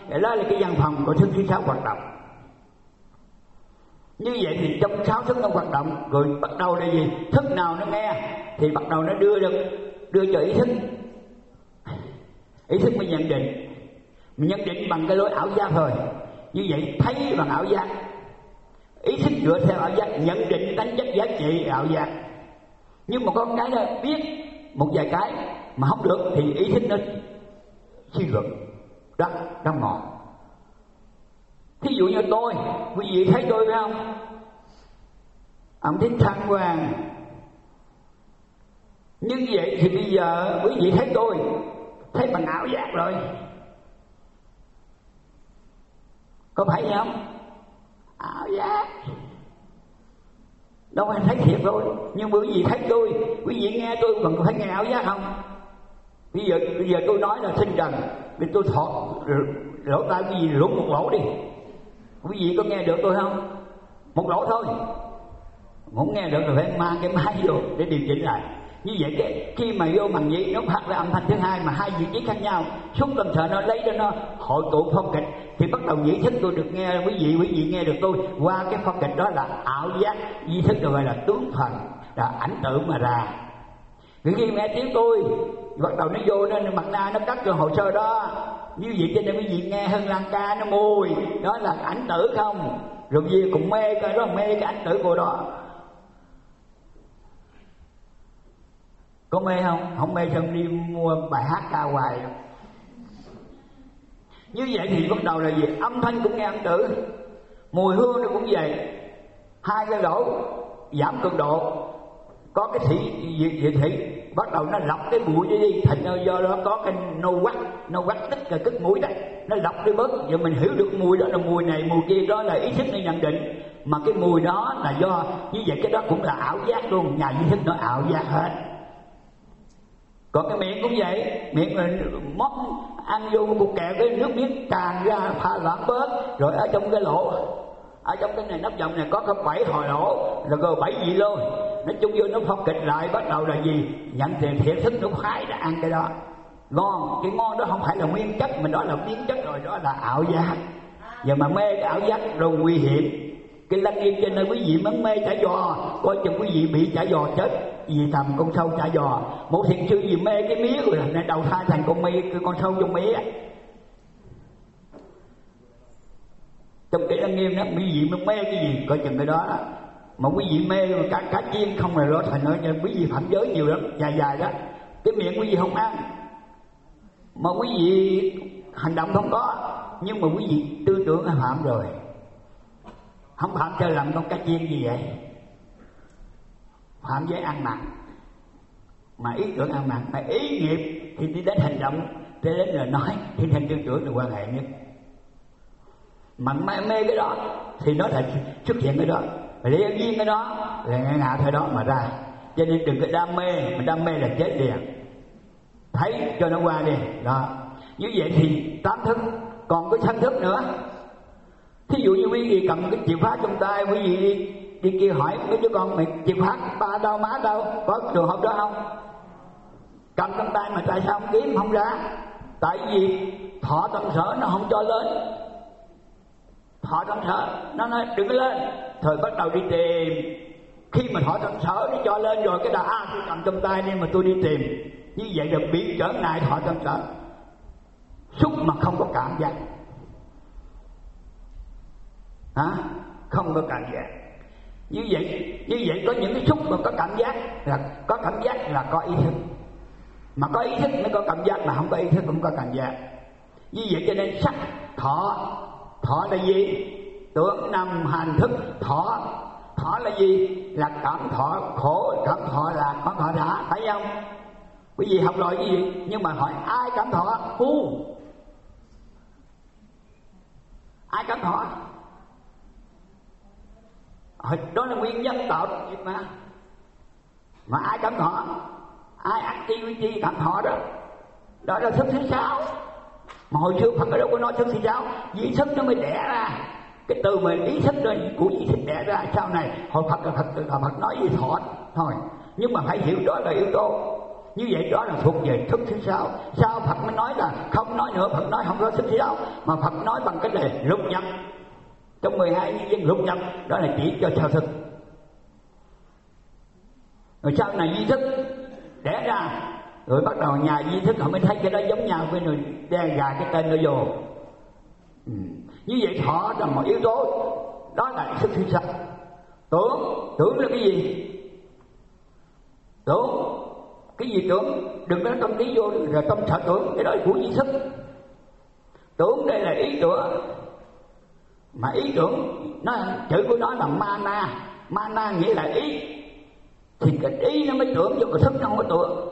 đó là cái văn phòng của thức thứ 6 hoạt động. Như vậy thì trong 6 thức nó hoạt động, rồi bắt đầu là gì? Thức nào nó nghe thì bắt đầu nó đưa cho ý thức. Ý thức mới nhận định, mình nhận định bằng cái lối ảo giác thôi. Như vậy thấy bằng ảo giác, ý thức dựa theo ảo giác nhận định đánh chất giá trị ảo giác. Nhưng mà có cái đó biết một vài cái mà không được thì ý thức nó suy luận đó ngọn. Thí dụ như tôi, quý vị thấy tôi phải không? Ông thích thăng hoàng. Nhưng vậy thì bây giờ quý vị thấy tôi thấy bằng ảo giác rồi, có phải vậy không? Ảo giác đâu phải thấy thiệt rồi. Nhưng mà quý vị thấy tôi, quý vị nghe tôi còn phải nghe ảo giác không? Bây giờ tôi nói là sinh trần, vì tôi thọ lỗ tai quý vị lỗ một lỗ đi, quý vị có nghe được tôi không? Một lỗ thôi, không nghe được rồi phải mang cái máy vô để điều chỉnh lại. Như vậy khi mà vô bằng nhĩ nó phát ra âm thanh thứ hai mà hai vị trí khác nhau, xúc tâm sợ nó lấy cho nó hội tụ phong kịch thì bắt đầu nhĩ thức tôi được nghe quý vị nghe được tôi qua cái phong kịch đó là ảo giác. Di thức được gọi là tướng phần, là ảnh tượng mà ra. Thì khi nghe tiếng tôi bắt đầu nó vô nó mặt na nó cắt cái hồ sơ đó, như vậy cho nên quý vị nghe Hân Lan ca nó mùi đó là ảnh tử không, rồi gì cũng mê cái đó, mê cái ảnh tử của đó. Có mê không? Không mê xong đi mua bài hát ca hoài. Như vậy thì bắt đầu là gì? Âm thanh cũng nghe âm tử, mùi hương nó cũng vậy. Hai cái lỗ giảm cực độ, có cái thị thị bắt đầu nó lọc cái bụi đi, thành ra do đó có cái nô quắc tức là cái mũi đấy, nó lọc đi bớt. Giờ mình hiểu được mùi đó là mùi này mùi kia, đó là ý thức nó nhận định. Mà cái mùi đó là do như vậy, cái đó cũng là ảo giác luôn, nhà ý thức nó ảo giác hết. Còn cái miệng cũng vậy, miệng là móc ăn vô một cục kẹo cái nước miếng tràn ra pha loãng bớt, rồi ở trong cái lỗ, ở trong cái này nắp vòng này có 7 hồi lỗ, rồi 7 vị lôi, nó chung vô nó phong kịch lại, bắt đầu là gì? Nhận tiền thiệt thức nó khoái đã ăn cái đó ngon. Cái ngon đó không phải là nguyên chất, mà đó là biến chất rồi, đó là ảo giác. Giờ mà mê cái ảo giác rồi nguy hiểm. Cái Lăng Nghiêm cho nên quý vị muốn mê chả giò, coi chừng quý vị bị chả giò chết, vì tầm con sâu chả giò. Một thiền sư gì mê cái mía rồi nên đầu thai thành con sâu trong mía. Trong cái Lăng Nghiêm đó, quý vị muốn mê cái gì coi chừng cái đó. Mà quý vị mê mà cá chiên không là đó thành nữa, quý vị phạm giới nhiều lắm, dài đó. Cái miệng quý vị không ăn, mà quý vị hành động không có, nhưng mà quý vị tư tưởng phạm rồi. Không phạm cho làm con cá chiên gì vậy? Phạm với ăn mặn, mà ý tưởng ăn mặn, mà ý nghiệp thì đi đến hành động, đi đến lời nói, thì thành tư tưởng là quan hệ nhất. Mà mê cái đó thì nó thành xuất hiện cái đó, liên duyên cái đó là ngạ thôi đó mà ra. Cho nên đừng có đam mê, mà đam mê là chết liền. Thấy cho nó qua đi đó. Như vậy thì 8 thức, còn có sanh thức nữa. Thí dụ như quý vị cầm cái chìa khóa trong tay, quý vị đi kia hỏi mấy đứa con mày chìa khóa ba đâu má đâu, có trường hợp đó không? Cầm trong tay mà tại sao không kiếm không ra? Tại vì thọ tâm sở nó không cho lên. Thọ tâm sở nó nói đừng có lên, thời bắt đầu đi tìm. Khi mà thọ tâm sở nó cho lên rồi cái đã tôi cầm trong tay nên mà tôi đi tìm. Như vậy là bị trở ngại thọ tâm sở. Xúc mà không có cảm giác, không có cảm giác. Như vậy có những cái xúc mà có cảm giác, là có cảm giác là có ý thức. Mà có ý thức mới có cảm giác, mà không có ý thức cũng có cảm giác. Như vậy cho nên sắc thọ là gì? Tưởng năm hành thức. Thọ là gì? Là cảm thọ khổ, cảm thọ là cảm thọ đã, phải không? Quý vị học rồi cái gì? Nhưng mà hỏi ai cảm thọ? Ai cảm thọ? Đó là nguyên nhân tạo ra nghiệp mà ai cảm thọ? Ai activity cảm thọ đó? Đó là thức thứ 6. Mà hồi xưa Phật ở đâu có nói thức thứ 6, ý thức nó mới đẻ ra. Cái từ mà ý thức đó của ý thức đẻ ra sau này hồi Phật nói gì thọ thôi. Nhưng mà phải hiểu đó là yếu tố. Như vậy đó là thuộc về thức thứ sáu. Sao Phật mới nói là không nói nữa? Phật nói không có thức thứ sáu, mà Phật nói bằng cái đề lục nhập. Trong 12 nhân duyên lục nhập đó là chỉ cho sao thức. Rồi sau này duy thức đẻ ra, rồi bắt đầu nhà duy thức họ mới thấy cái đó giống nhau, với người đe gà cái tên nó vô. Như vậy thọ là một yếu tố, đó là thức thứ sáu. Tưởng là cái gì? Tưởng cái gì? Tưởng đừng có tâm lý vô rồi tâm sợ tưởng, cái đó là của duy thức. Tưởng đây là ý tưởng, mà ý tưởng nó chữ của nó là mana nghĩa là ý, thì cái ý nó mới tưởng, cho cái thức nó không có tưởng.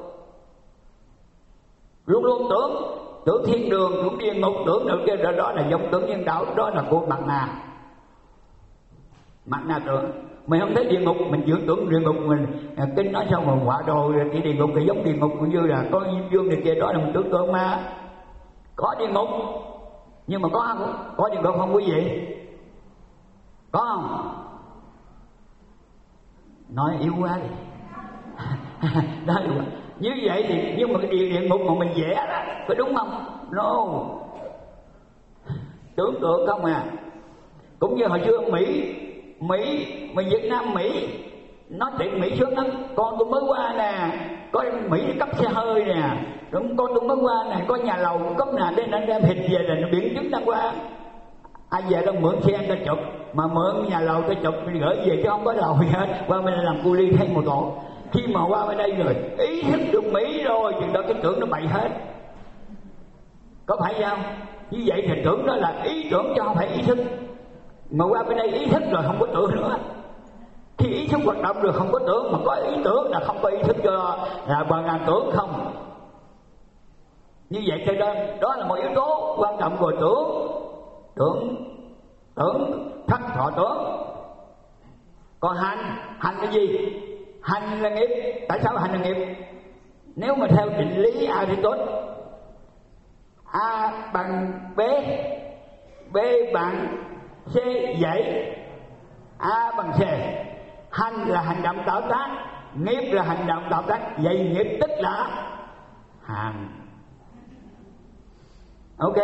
Luôn luôn tưởng thiên đường, tưởng địa ngục, tưởng được kia, đó là vọng tưởng nhân đạo, đó là của mặt na tưởng. Mình không thấy địa ngục, mình dưỡng tưởng địa ngục, mình kinh nói sao mà họa đồ cái địa ngục thì giống địa ngục, cũng như là có diêm dương này kia, đó là mình tưởng tượng mà. Có địa ngục, nhưng mà có địa ngục không quý vị? Có không? Nói yếu quá đi. Đó là như vậy thì, nhưng mà cái địa ngục mà mình vẽ ra có đúng không? No, tưởng tượng không à. Cũng như hồi xưa Mỹ mà Việt Nam Mỹ nói chuyện Mỹ sướng lắm. Con tôi mới qua nè, có Mỹ cấp xe hơi nè, đúng, con tôi mới qua nè, có nhà lầu cấp nè, đây anh đem thịt về là biển chứng đang qua. Ai về đâu mượn xe người ta chụp, mà mượn nhà lầu ta chụp mình gửi về chứ không có lầu gì hết. Qua bên đây làm cu ly thay một tổ. Khi mà qua bên đây rồi ý thức được Mỹ rồi, chừng đó cái tưởng nó bậy hết. Có phải không? Như vậy thì tưởng đó là ý tưởng chứ không phải ý thức. Mà qua bên đây ý thức rồi không có tưởng nữa. Khi ý thức hoạt động rồi không có tưởng, mà có ý tưởng là không có ý thức, cho là bằng ngàn tưởng không. Như vậy cho nên đó là một yếu tố quan trọng của tưởng thất thọ tưởng. Còn hành là gì? Hành là nghiệp. Tại sao hành là nghiệp? Nếu mà theo định lý Aristotle, A bằng B, B bằng C vậy, A bằng C. Hành là hành động tạo tác, nghiệp là hành động tạo tác, vậy nghiệp tức là hành. Ok.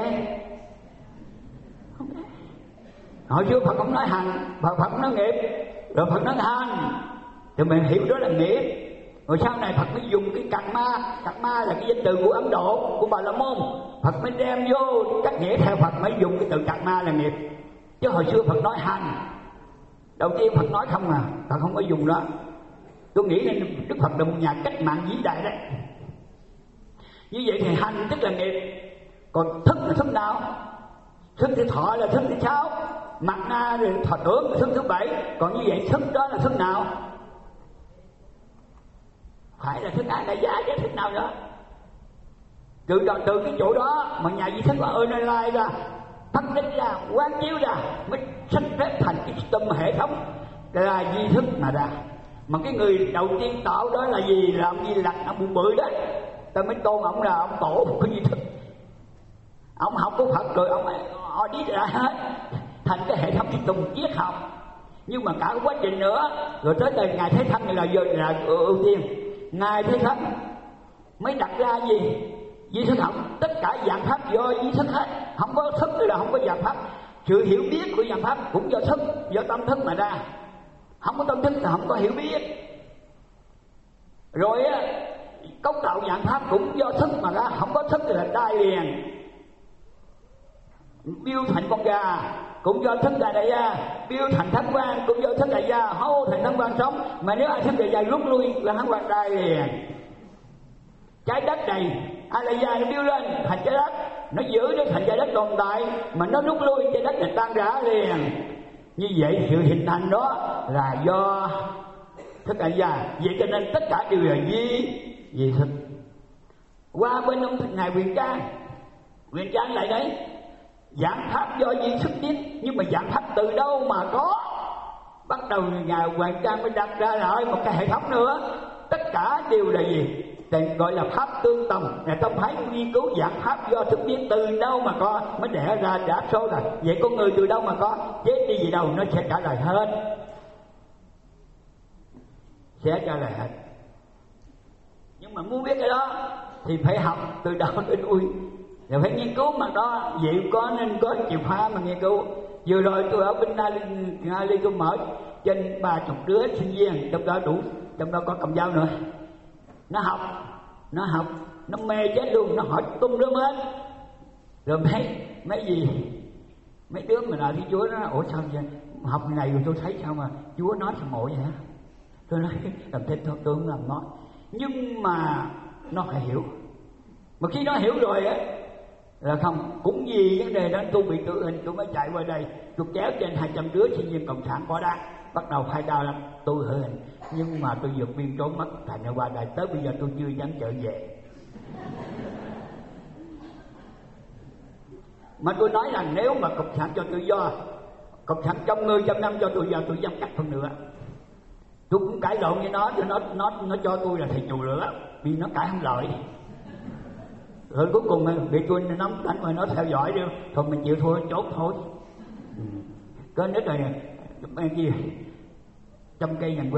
Hồi xưa Phật không nói hành, Phật nói nghiệp, rồi Phật nói hành, thì mình hiểu đó là nghiệp. Rồi sau này Phật mới dùng cái karma là cái danh từ của Ấn Độ, của Bà La Môn. Phật mới đem vô các nghĩa theo Phật mới dùng cái từ karma là nghiệp. Chứ hồi xưa Phật nói hành, đầu tiên Phật nói không à, Phật không có dùng đó. Tôi nghĩ là Đức Phật là một nhà cách mạng vĩ đại đấy. Như vậy thì hành tức là nghiệp. Còn thức là thức nào? Thức thứ thọ là thức thứ 6, mặt na rồi thọ tưởng là thức thứ 7. Còn như vậy thức đó là thức nào? Phải là thức A Đại Gia chứ thức nào đó. Từ cái chỗ đó mà nhà di thức là analyze ra, phân tích ra, quán chiếu ra, mới sắp xếp thành cái system hệ thống là di thức mà ra. Mà cái người đầu tiên tạo đó là gì? Là ông Di Lặc, ông bự bự đó. Ta mới tôn ông là ông tổ của di thức. Ông học của Phật rồi ông audit ra hết thành cái hệ thống system triết học. Nhưng mà cả cái quá trình nữa, rồi tới đời Ngài Thế Thân là ưu tiên. Ngài Thế Thân mới đặt ra gì? Di thức học, tất cả dạng pháp do di thức hết. Không có thức là không có dạng pháp. Sự hiểu biết của dạng pháp cũng do thức, do tâm thức mà ra. Không có tâm thức là không có hiểu biết. Rồi cấu tạo dạng pháp cũng do thức mà ra. Không có thức là đai liền. Biêu thành con gà cũng do thức đại gia, biêu thành thánh quan cũng do thức đại gia, hô thành thánh quan sống. Mà nếu ai thức đại gia rút lui là thánh quan đai liền. Trái đất này ai đại gia nó biêu lên thành trái đất, nó giữ nó thành trái đất tồn tại, mà nó rút lui trái đất này tan rã liền. Như vậy sự hình thành đó là do thức đại gia. Vậy cho nên tất cả đều là di thức. Qua bên ông ngài Quyền Trang lại đấy, dạng pháp do di thức biết. Nhưng mà dạng pháp từ đâu mà có? Bắt đầu ngài Hoàng Trang mới đặt ra lại một cái hệ thống nữa. Tất cả đều là gì? Tên gọi là pháp tương đồng. Ngài Tông Phái nghiên cứu dạng pháp do thức biết từ đâu mà có, mới đẻ ra đáp số là vậy. Con người từ đâu mà có? Chết đi gì đâu, nó sẽ trả lời hết. Nhưng mà muốn biết cái đó thì phải học từ đầu đến đuôi, rồi phải nghiên cứu. Mà đó vậy có nên có chìa khóa mà nghiên cứu. Vừa rồi tôi ở bên Ali tôi mở trên 30 đứa sinh viên, trong đó có cầm dao nữa. Nó học nó mê chết luôn, nó hỏi tung đứa hết. Rồi mấy đứa mà lại với Chúa nó nói, ủa sao vậy? Học này rồi tôi thấy sao mà Chúa nói sao ngộ vậy hả? Tôi nói làm thế tôi không làm nói. Nhưng mà nó phải hiểu. Mà khi nó hiểu rồi á là không, cũng vì vấn đề đó tôi bị tử hình, tôi mới chạy qua đây, tôi kéo trên 200 đứa sinh viên cộng sản bỏ đá, bắt đầu khai đao lắm, tôi tử hình. Nhưng mà tôi vượt biên trốn mất, thành ra qua đây tới bây giờ tôi chưa dám trở về. Mà tôi nói là nếu mà cộng sản cho tự do, cộng sản trong người trăm năm cho tự do, tôi dám cắt hơn nữa. Tôi cũng cãi lộn với nó, cho nó cho tôi là thầy chùa lửa, vì nó cãi không lợi. Rồi cuối cùng bị tôi nắm đánh mà nó theo dõi đi, thôi mình chịu thôi, chốt thôi. Có nít rồi, bên kia trong cây nhành quế